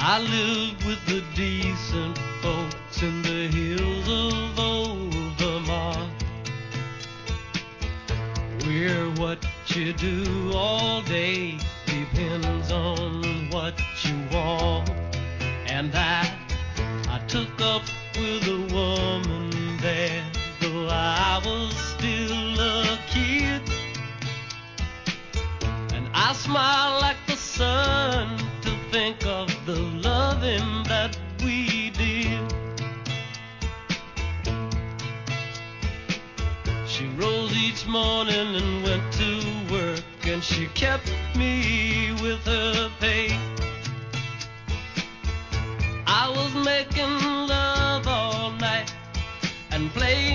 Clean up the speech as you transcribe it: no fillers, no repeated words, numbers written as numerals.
I lived with the decent folks in the hills of Overmont, where what you do all day depends on what you want. And I took up with a woman there, though I was still a kid. And I smile like the sun to think of the loving that we did. She rose each morning and went to work, and she kept me with her pay. I was making love all night and playing